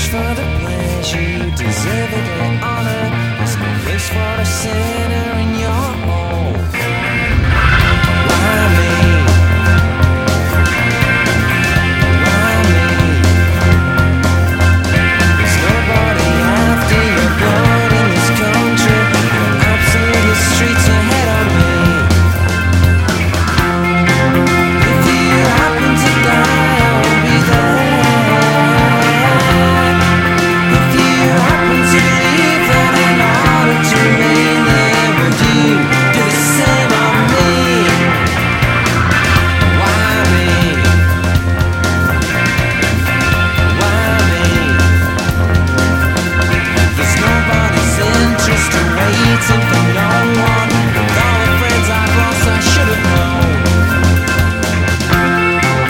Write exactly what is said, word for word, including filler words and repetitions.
for the pleasure, you deserve it, honor. There's no place for a sinner in your